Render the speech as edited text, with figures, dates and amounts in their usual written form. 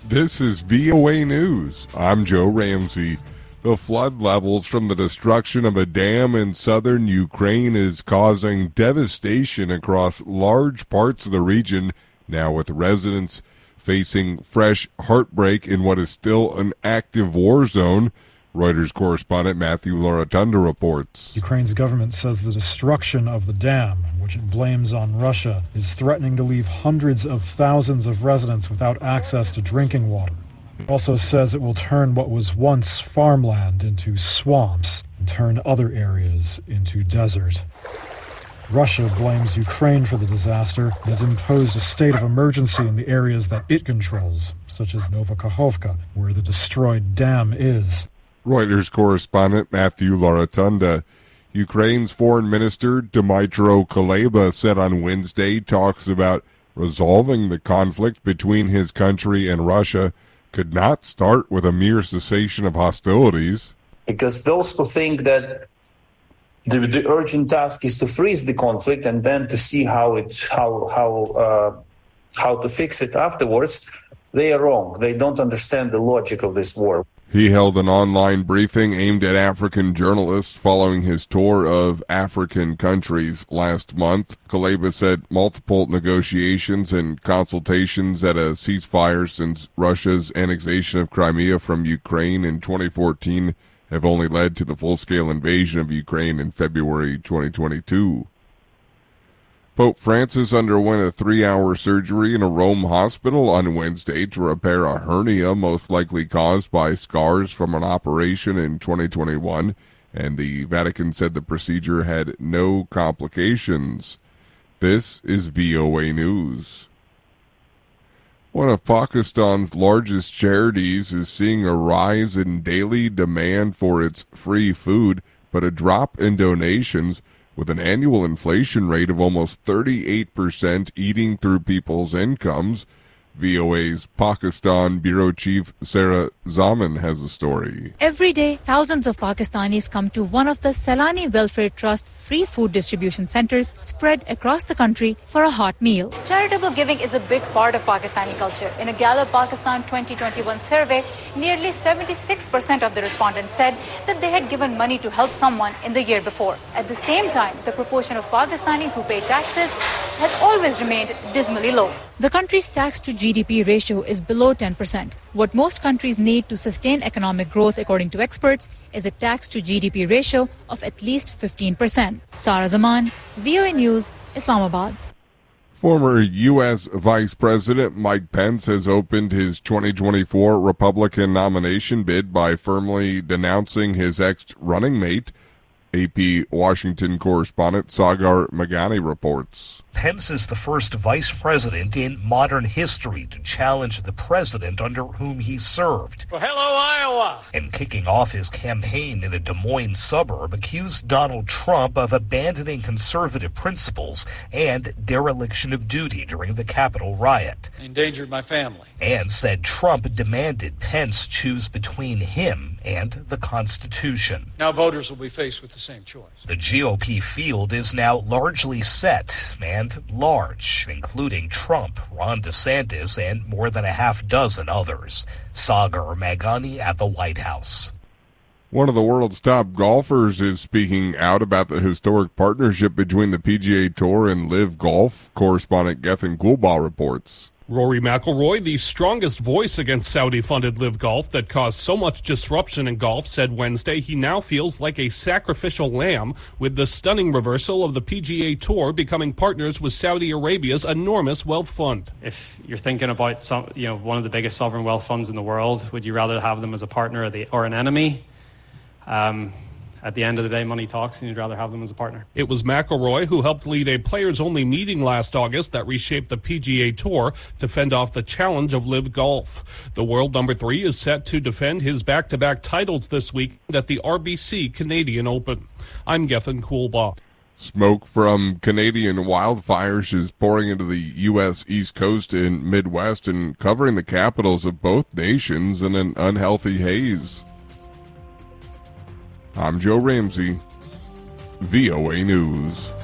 This is VOA News. I'm Joe Ramsey. The flood levels from the destruction of a dam in southern Ukraine is causing devastation across large parts of the region, now with residents facing fresh heartbreak in what is still an active war zone. Reuters correspondent Matthew Laratunda reports. Ukraine's government says the destruction of the dam, which it blames on Russia, is threatening to leave hundreds of thousands of residents without access to drinking water. It also says it will turn what was once farmland into swamps and turn other areas into desert. Russia blames Ukraine for the disaster and has imposed a state of emergency in the areas that it controls, such as Novokakhovka, where the destroyed dam is. Reuters correspondent Matthew Laratunda. Ukraine's foreign minister Dmytro Kuleba said on Wednesday talks about resolving the conflict between his country and Russia could not start with a mere cessation of hostilities. Because those who think that the urgent task is to freeze the conflict and then to see how to fix it afterwards, they are wrong. They don't understand the logic of this war. He held an online briefing aimed at African journalists following his tour of African countries last month. Kuleba said multiple negotiations and consultations at a ceasefire since Russia's annexation of Crimea from Ukraine in 2014 have only led to the full-scale invasion of Ukraine in February 2022. Pope Francis underwent a 3-hour surgery in a Rome hospital on Wednesday to repair a hernia most likely caused by scars from an operation in 2021, and the Vatican said the procedure had no complications. This is VOA News. One of Pakistan's largest charities is seeing a rise in daily demand for its free food, but a drop in donations, with an annual inflation rate of almost 38% eating through people's incomes. VOA's Pakistan Bureau Chief Sarah Zaman has a story. Every day, thousands of Pakistanis come to one of the Salani Welfare Trust's free food distribution centers spread across the country for a hot meal. Charitable giving is a big part of Pakistani culture. In a Gallup Pakistan 2021 survey, nearly 76% of the respondents said that they had given money to help someone in the year before. At the same time, the proportion of Pakistanis who pay taxes has always remained dismally low. The country's tax to GDP ratio is below 10%. What most countries need to sustain economic growth, according to experts, is a tax to GDP ratio of at least 15%. Sarah Zaman, VOA News, Islamabad. Former U.S. Vice President Mike Pence has opened his 2024 Republican nomination bid by firmly denouncing his ex-running mate. AP Washington correspondent Sagar Meghani reports. Pence is the first vice president in modern history to challenge the president under whom he served. Well, hello, Iowa! And kicking off his campaign in a Des Moines suburb, accused Donald Trump of abandoning conservative principles and dereliction of duty during the Capitol riot. Endangered my family. And said Trump demanded Pence choose between him and the Constitution. Now voters will be faced with the same choice. The GOP field is now largely set and large, including Trump, Ron DeSantis, and more than a half dozen others. Sagar Meghani at the White House. One of the world's top golfers is speaking out about the historic partnership between the PGA Tour and LIV Golf. Correspondent Gethin Kulba reports. Rory McIlroy, the strongest voice against Saudi-funded LIV Golf that caused so much disruption in golf, said Wednesday he now feels like a sacrificial lamb with the stunning reversal of the PGA Tour becoming partners with Saudi Arabia's enormous wealth fund. If you're thinking about one of the biggest sovereign wealth funds in the world, would you rather have them as a partner or an enemy? At the end of the day, money talks, and you'd rather have them as a partner. It was McIlroy who helped lead a players-only meeting last August that reshaped the PGA Tour to fend off the challenge of LIV Golf. The world number 3 is set to defend his back-to-back titles this week at the RBC Canadian Open. I'm Gethin Kulba. Smoke from Canadian wildfires is pouring into the U.S. East Coast and Midwest and covering the capitals of both nations in an unhealthy haze. I'm Joe Ramsey, VOA News.